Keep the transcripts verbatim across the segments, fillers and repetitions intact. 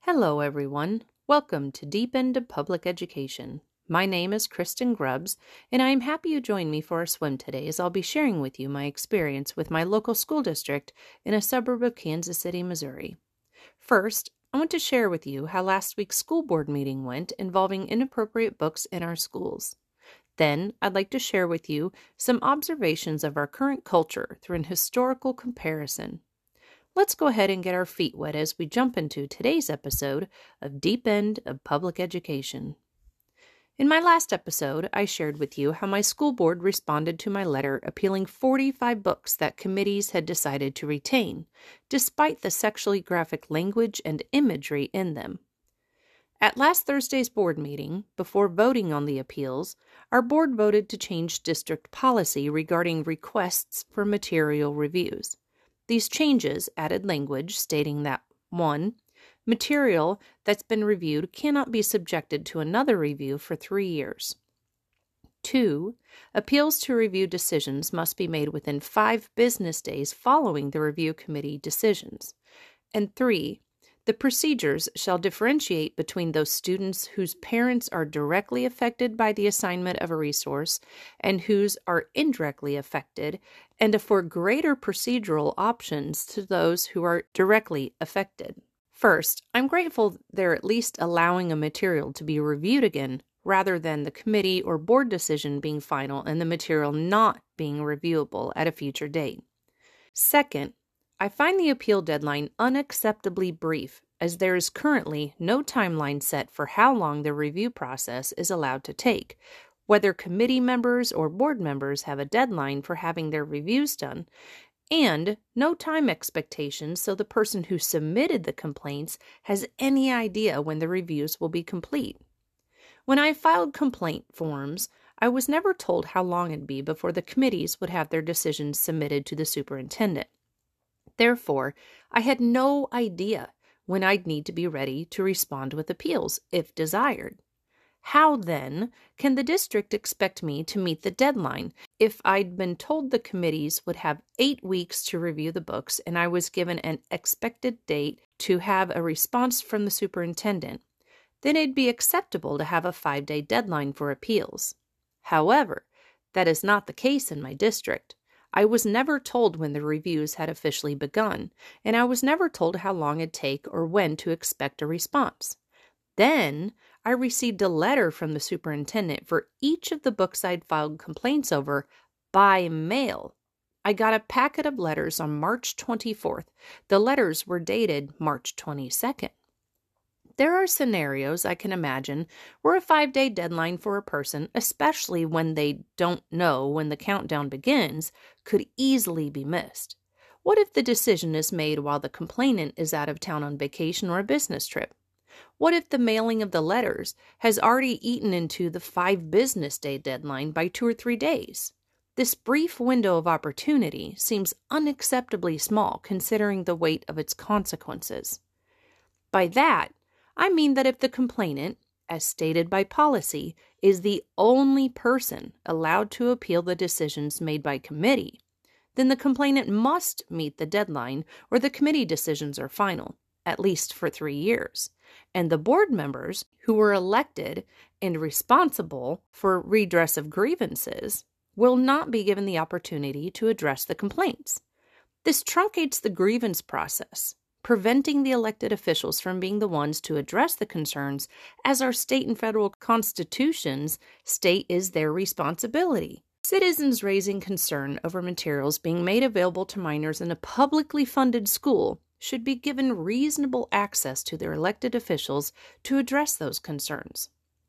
Hello, everyone. Welcome to Deep End of Public Education. My name is Kristen Grubbs, and I am happy you joined me for a swim today as I'll be sharing with you my experience with my local school district in a suburb of Kansas City, Missouri. First, I want to share with you how last week's school board meeting went involving inappropriate books in our schools. Then, I'd like to share with you some observations of our current culture through an historical comparison. Let's go ahead and get our feet wet as we jump into today's episode of Deep End of Public Education. In my last episode, I shared with you how my school board responded to my letter appealing forty-five books that committees had decided to retain, despite the sexually graphic language and imagery in them. At last Thursday's board meeting, before voting on the appeals, our board voted to change district policy regarding requests for material reviews. These changes added language stating that one. Material that's been reviewed cannot be subjected to another review for three years. two. Appeals to review decisions must be made within five business days following the review committee decisions. And three. The procedures shall differentiate between those students whose parents are directly affected by the assignment of a resource and whose are indirectly affected, and afford greater procedural options to those who are directly affected. First, I'm grateful they're at least allowing a material to be reviewed again, rather than the committee or board decision being final and the material not being reviewable at a future date. Second, I find the appeal deadline unacceptably brief, as there is currently no timeline set for how long the review process is allowed to take, whether committee members or board members have a deadline for having their reviews done, and no time expectations so the person who submitted the complaints has any idea when the reviews will be complete. When I filed complaint forms, I was never told how long it'd be before the committees would have their decisions submitted to the superintendent. Therefore, I had no idea when I'd need to be ready to respond with appeals, if desired. How, then, can the district expect me to meet the deadline if I'd been told the committees would have eight weeks to review the books and I was given an expected date to have a response from the superintendent? Then it'd be acceptable to have a five-day deadline for appeals. However, that is not the case in my district. I was never told when the reviews had officially begun, and I was never told how long it'd take or when to expect a response. Then, I received a letter from the superintendent for each of the books I'd filed complaints over by mail. I got a packet of letters on March twenty-fourth. The letters were dated March twenty-second. There are scenarios I can imagine where a five-day deadline for a person, especially when they don't know when the countdown begins, could easily be missed. What if the decision is made while the complainant is out of town on vacation or a business trip? What if the mailing of the letters has already eaten into the five business day deadline by two or three days? This brief window of opportunity seems unacceptably small considering the weight of its consequences. By that, I mean that if the complainant, as stated by policy, is the only person allowed to appeal the decisions made by committee, then the complainant must meet the deadline or the committee decisions are final, at least for three years. And the board members who were elected and responsible for redress of grievances will not be given the opportunity to address the complaints. This truncates the grievance process, preventing the elected officials from being the ones to address the concerns, as our state and federal constitutions state is their responsibility. Citizens raising concern over materials being made available to minors in a publicly funded school should be given reasonable access to their elected officials to address those concerns.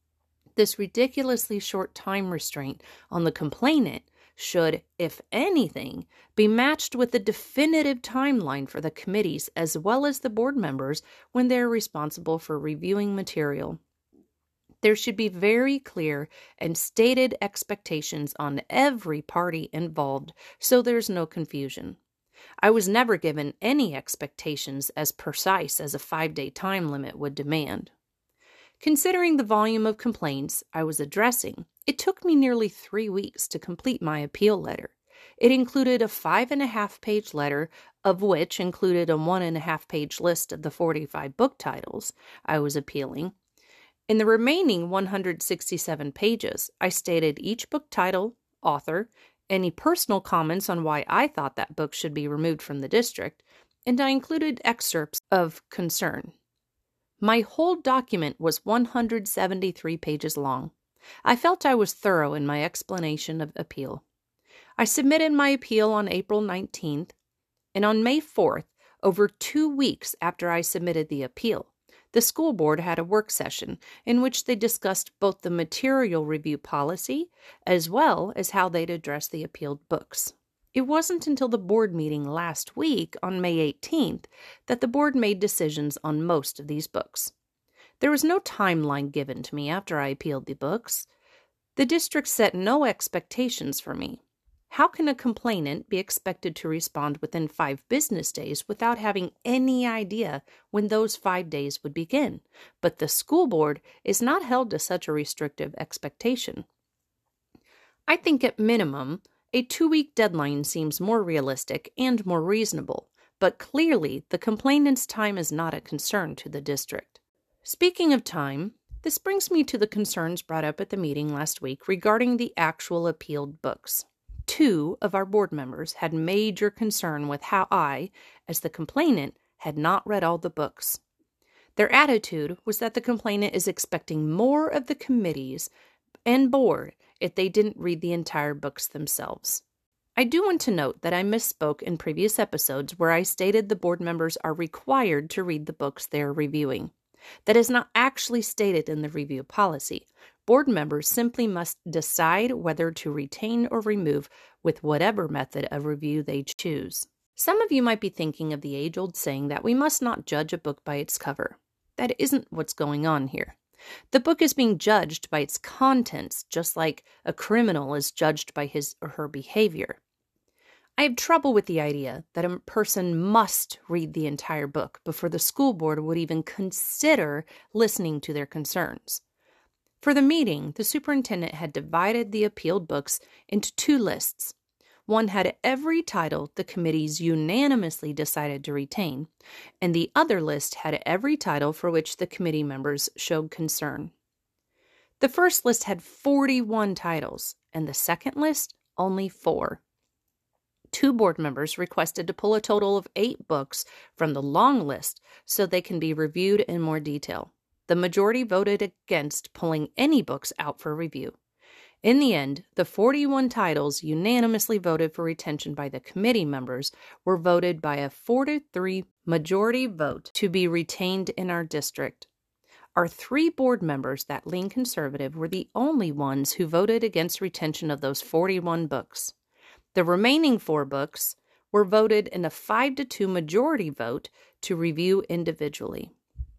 This ridiculously short time restraint on the complainant should, if anything, be matched with a definitive timeline for the committees as well as the board members when they are responsible for reviewing material. There should be very clear and stated expectations on every party involved so there's no confusion. I was never given any expectations as precise as a five-day time limit would demand. Considering the volume of complaints I was addressing, it took me nearly three weeks to complete my appeal letter. It included a five and a half page letter of which included a one and a half page list of the forty-five book titles I was appealing. In the remaining one hundred sixty-seven pages, I stated each book title, author, any personal comments on why I thought that book should be removed from the district, and I included excerpts of concern. My whole document was one hundred seventy-three pages long. I felt I was thorough in my explanation of appeal. I submitted my appeal on April nineteenth, and on May fourth, over two weeks after I submitted the appeal, the school board had a work session in which they discussed both the material review policy as well as how they'd address the appealed books. It wasn't until the board meeting last week on May eighteenth that the board made decisions on most of these books. There was no timeline given to me after I appealed the books. The district set no expectations for me. How can a complainant be expected to respond within five business days without having any idea when those five days would begin? But the school board is not held to such a restrictive expectation. I think at minimum, a two-week deadline seems more realistic and more reasonable, but clearly the complainant's time is not a concern to the district. Speaking of time, this brings me to the concerns brought up at the meeting last week regarding the actual appealed books. Two of our board members had major concern with how I, as the complainant, had not read all the books. Their attitude was that the complainant is expecting more of the committees and board if they didn't read the entire books themselves. I do want to note that I misspoke in previous episodes where I stated the board members are required to read the books they are reviewing. That is not actually stated in the review policy. Board members simply must decide whether to retain or remove with whatever method of review they choose. Some of you might be thinking of the age-old saying that we must not judge a book by its cover. That isn't what's going on here. The book is being judged by its contents, just like a criminal is judged by his or her behavior. I have trouble with the idea that a person must read the entire book before the school board would even consider listening to their concerns. For the meeting, the superintendent had divided the appealed books into two lists. One had every title the committees unanimously decided to retain, and the other list had every title for which the committee members showed concern. The first list had forty-one titles, and the second list only four. Two board members requested to pull a total of eight books from the long list so they can be reviewed in more detail. The majority voted against pulling any books out for review. In the end, the forty-one titles unanimously voted for retention by the committee members were voted by a four to three majority vote to be retained in our district. Our three board members that lean conservative were the only ones who voted against retention of those forty-one books. The remaining four books were voted in a five to two majority vote to review individually.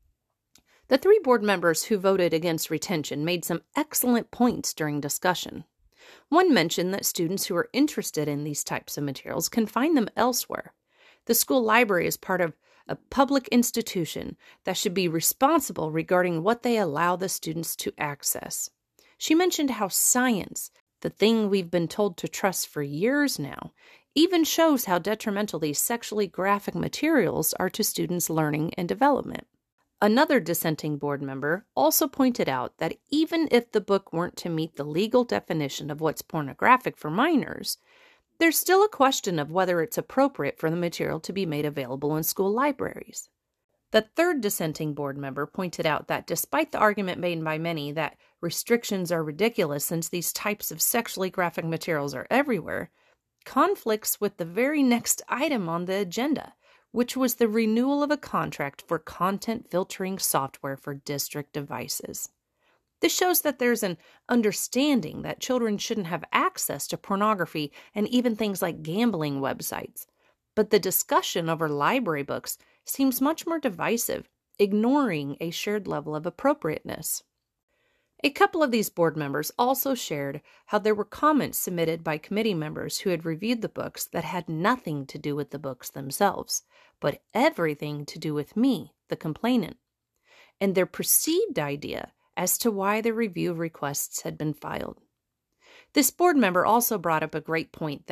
The three board members who voted against retention made some excellent points during discussion. One mentioned that students who are interested in these types of materials can find them elsewhere. The school library is part of a public institution that should be responsible regarding what they allow the students to access. She mentioned how science, the thing we've been told to trust for years now, even shows how detrimental these sexually graphic materials are to students' learning and development. Another dissenting board member also pointed out that even if the book weren't to meet the legal definition of what's pornographic for minors, there's still a question of whether it's appropriate for the material to be made available in school libraries. The third dissenting board member pointed out that despite the argument made by many that restrictions are ridiculous since these types of sexually graphic materials are everywhere, conflicts with the very next item on the agenda, which was the renewal of a contract for content filtering software for district devices. This shows that there's an understanding that children shouldn't have access to pornography and even things like gambling websites. But the discussion over library books seems much more divisive, ignoring a shared level of appropriateness. A couple of these board members also shared how there were comments submitted by committee members who had reviewed the books that had nothing to do with the books themselves, but everything to do with me, the complainant, and their perceived idea as to why the review requests had been filed. This board member also brought up a great point that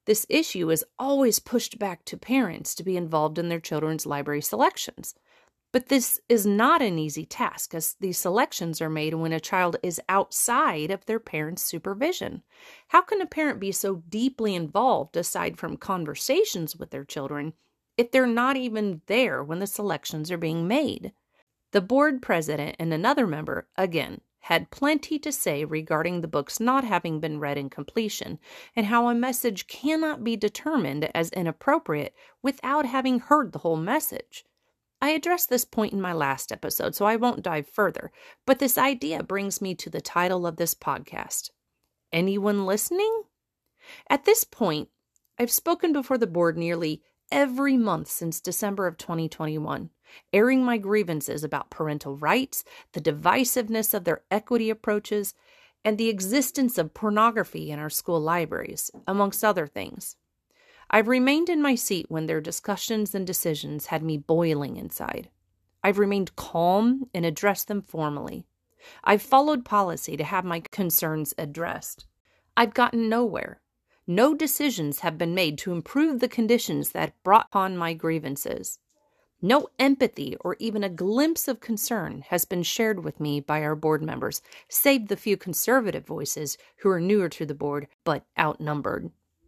This issue is always pushed back to parents to be involved in their children's library selections. But this is not an easy task, as these selections are made when a child is outside of their parents' supervision. How can a parent be so deeply involved, aside from conversations with their children, if they're not even there when the selections are being made? The board president and another member, again, had plenty to say regarding the books not having been read in completion, and how a message cannot be determined as inappropriate without having heard the whole message. I addressed this point in my last episode, so I won't dive further, but this idea brings me to the title of this podcast. Anyone listening? At this point, I've spoken before the board nearly every month since December of twenty twenty-one, airing my grievances about parental rights, the divisiveness of their equity approaches, and the existence of pornography in our school libraries, amongst other things. I've remained in my seat when their discussions and decisions had me boiling inside. I've remained calm and addressed them formally. I've followed policy to have my concerns addressed. I've gotten nowhere. No decisions have been made to improve the conditions that brought on my grievances. No empathy or even a glimpse of concern has been shared with me by our board members, save the few conservative voices who are newer to the board but outnumbered.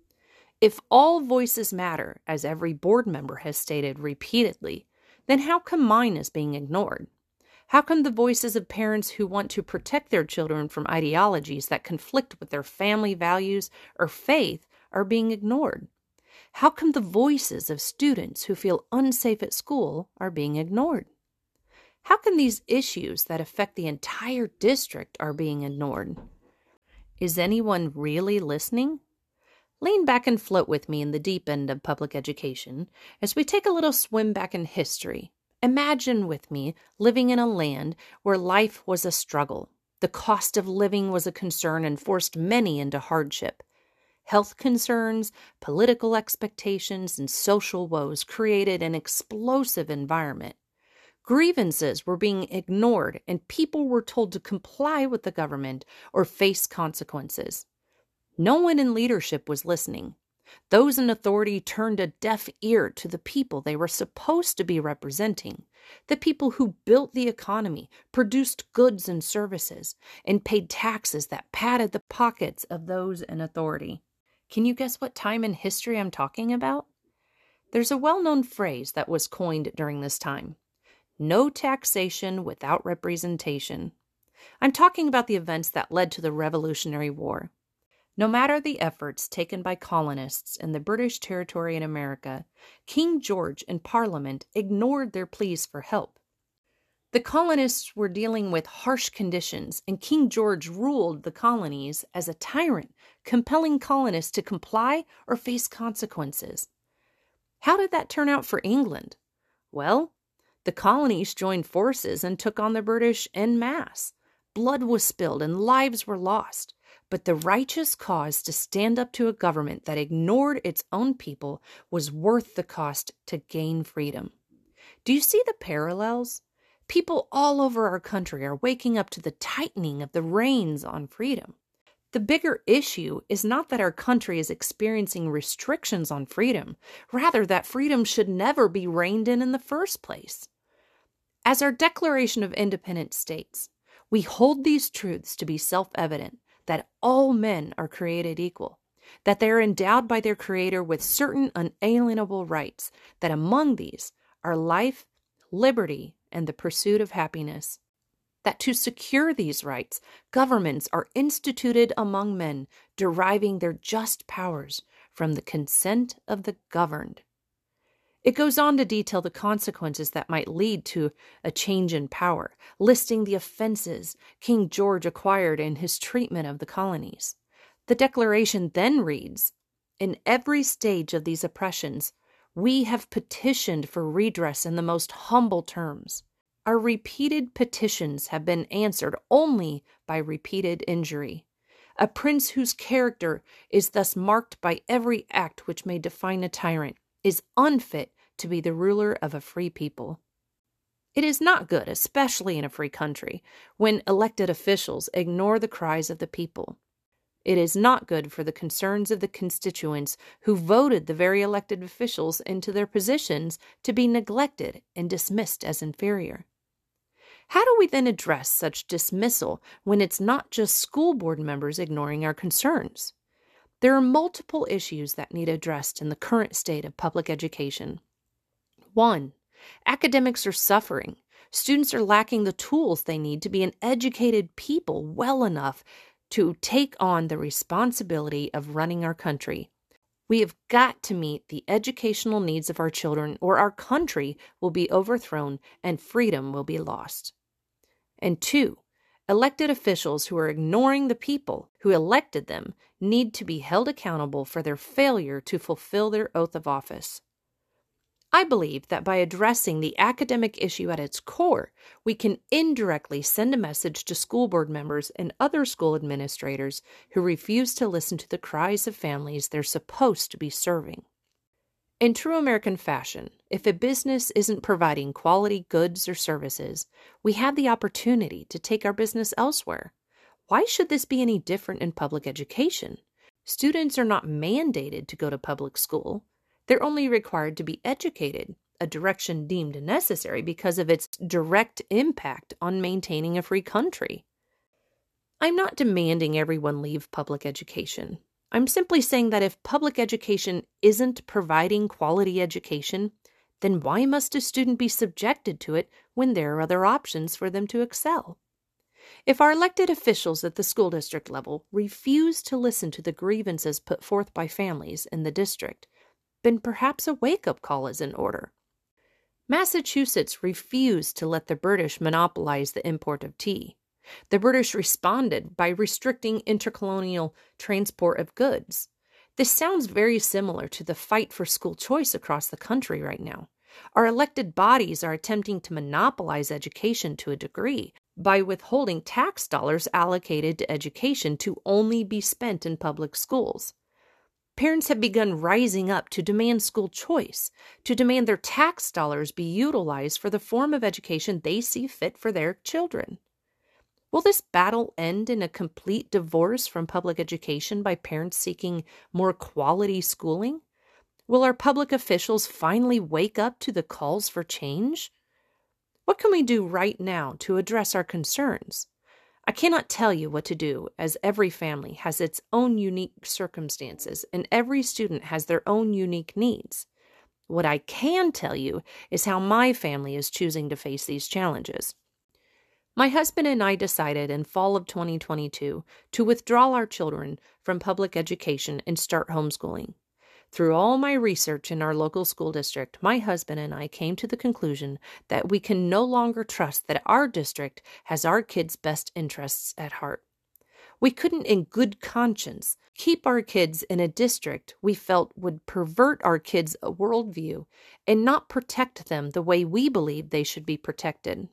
If all voices matter, as every board member has stated repeatedly, then how come mine is being ignored? How come the voices of parents who want to protect their children from ideologies that conflict with their family values or faith are being ignored? How come the voices of students who feel unsafe at school are being ignored? How come these issues that affect the entire district are being ignored? Is anyone really listening? Lean back and float with me in the deep end of public education as we take a little swim back in history. Imagine with me living in a land where life was a struggle. The cost of living was a concern and forced many into hardship. Health concerns, political expectations, and social woes created an explosive environment. Grievances were being ignored, and people were told to comply with the government or face consequences. No one in leadership was listening. Those in authority turned a deaf ear to the people they were supposed to be representing, the people who built the economy, produced goods and services, and paid taxes that padded the pockets of those in authority. Can you guess what time in history I'm talking about? There's a well-known phrase that was coined during this time: no taxation without representation. I'm talking about the events that led to the Revolutionary War. No matter the efforts taken by colonists in the British territory in America, King George and Parliament ignored their pleas for help. The colonists were dealing with harsh conditions, and King George ruled the colonies as a tyrant, compelling colonists to comply or face consequences. How did that turn out for England? Well, the colonies joined forces and took on the British en masse. Blood was spilled and lives were lost. But the righteous cause to stand up to a government that ignored its own people was worth the cost to gain freedom. Do you see the parallels? People all over our country are waking up to the tightening of the reins on freedom. The bigger issue is not that our country is experiencing restrictions on freedom, rather that freedom should never be reined in in the first place. As our Declaration of Independence states, we hold these truths to be self-evident, that all men are created equal, that they are endowed by their Creator with certain unalienable rights, that among these are life, liberty, and the pursuit of happiness. That to secure these rights, governments are instituted among men, deriving their just powers from the consent of the governed. It goes on to detail the consequences that might lead to a change in power, listing the offenses King George acquired in his treatment of the colonies. The Declaration then reads, "In every stage of these oppressions, we have petitioned for redress in the most humble terms. Our repeated petitions have been answered only by repeated injury. A prince whose character is thus marked by every act which may define a tyrant is unfit to be the ruler of a free people." It is not good, especially in a free country, when elected officials ignore the cries of the people. It is not good for the concerns of the constituents who voted the very elected officials into their positions to be neglected and dismissed as inferior. How do we then address such dismissal when it's not just school board members ignoring our concerns? There are multiple issues that need addressed in the current state of public education. One, academics are suffering. Students are lacking the tools they need to be an educated people well enough to take on the responsibility of running our country. We have got to meet the educational needs of our children, or our country will be overthrown and freedom will be lost. And two, elected officials who are ignoring the people who elected them need to be held accountable for their failure to fulfill their oath of office. I believe that by addressing the academic issue at its core, we can indirectly send a message to school board members and other school administrators who refuse to listen to the cries of families they're supposed to be serving. In true American fashion, if a business isn't providing quality goods or services, we have the opportunity to take our business elsewhere. Why should this be any different in public education? Students are not mandated to go to public school. They're only required to be educated, a direction deemed necessary because of its direct impact on maintaining a free country. I'm not demanding everyone leave public education. I'm simply saying that if public education isn't providing quality education, then why must a student be subjected to it when there are other options for them to excel? If our elected officials at the school district level refuse to listen to the grievances put forth by families in the district, then perhaps a wake-up call is in order. Massachusetts refused to let the British monopolize the import of tea. The British responded by restricting intercolonial transport of goods. This sounds very similar to the fight for school choice across the country right now. Our elected bodies are attempting to monopolize education to a degree by withholding tax dollars allocated to education to only be spent in public schools. Parents have begun rising up to demand school choice, to demand their tax dollars be utilized for the form of education they see fit for their children. Will this battle end in a complete divorce from public education by parents seeking more quality schooling? Will our public officials finally wake up to the calls for change? What can we do right now to address our concerns? I cannot tell you what to do, as every family has its own unique circumstances and every student has their own unique needs. What I can tell you is how my family is choosing to face these challenges. My husband and I decided in fall of twenty twenty-two to withdraw our children from public education and start homeschooling. Through all my research in our local school district, my husband and I came to the conclusion that we can no longer trust that our district has our kids' best interests at heart. We couldn't in good conscience keep our kids in a district we felt would pervert our kids' worldview and not protect them the way we believed they should be protected.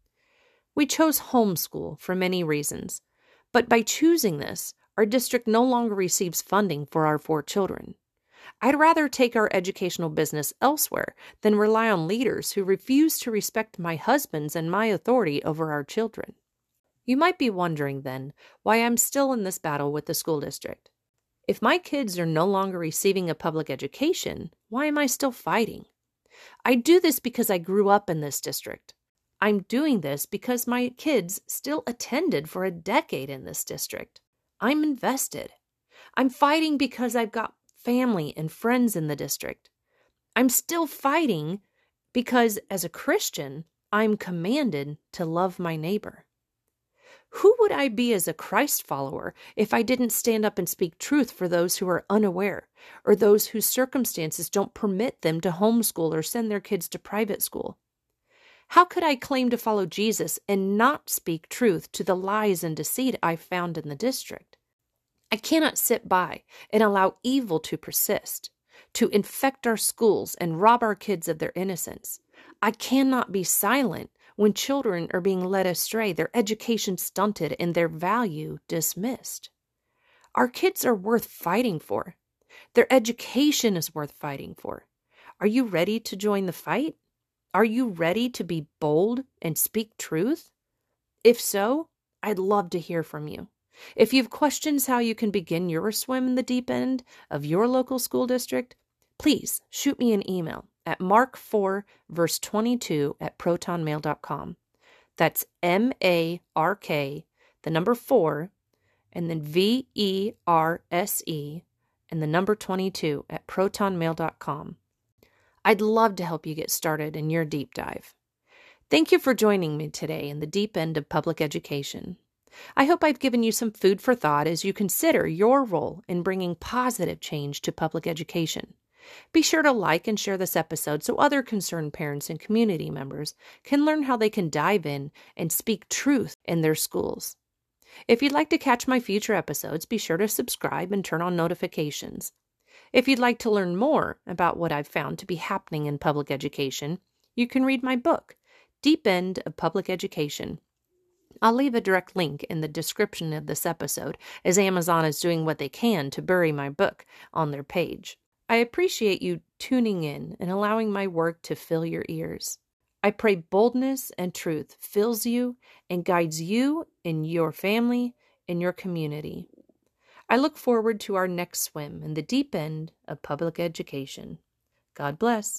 We chose homeschool for many reasons, but by choosing this, our district no longer receives funding for our four children. I'd rather take our educational business elsewhere than rely on leaders who refuse to respect my husband's and my authority over our children. You might be wondering then why I'm still in this battle with the school district. If my kids are no longer receiving a public education, why am I still fighting? I do this because I grew up in this district. I'm doing this because my kids still attended for a decade in this district. I'm invested. I'm fighting because I've got family and friends in the district. I'm still fighting because, as a Christian, I'm commanded to love my neighbor. Who would I be as a Christ follower if I didn't stand up and speak truth for those who are unaware, or those whose circumstances don't permit them to homeschool or send their kids to private school? How could I claim to follow Jesus and not speak truth to the lies and deceit I found in the district? I cannot sit by and allow evil to persist, to infect our schools and rob our kids of their innocence. I cannot be silent when children are being led astray, their education stunted, and their value dismissed. Our kids are worth fighting for. Their education is worth fighting for. Are you ready to join the fight? Are you ready to be bold and speak truth? If so, I'd love to hear from you. If you have questions how you can begin your swim in the deep end of your local school district, please shoot me an email at mark four verse twenty-two at protonmail dot com. That's M A R K, the number four, and then V E R S E, and the number twenty-two at protonmail dot com. I'd love to help you get started in your deep dive. Thank you for joining me today in the deep end of public education. I hope I've given you some food for thought as you consider your role in bringing positive change to public education. Be sure to like and share this episode so other concerned parents and community members can learn how they can dive in and speak truth in their schools. If you'd like to catch my future episodes, be sure to subscribe and turn on notifications. If you'd like to learn more about what I've found to be happening in public education, you can read my book, Deep End of Public Education. I'll leave a direct link in the description of this episode, as Amazon is doing what they can to bury my book on their page. I appreciate you tuning in and allowing my work to fill your ears. I pray boldness and truth fills you and guides you in your family and your community. I look forward to our next swim in the deep end of public education. God bless.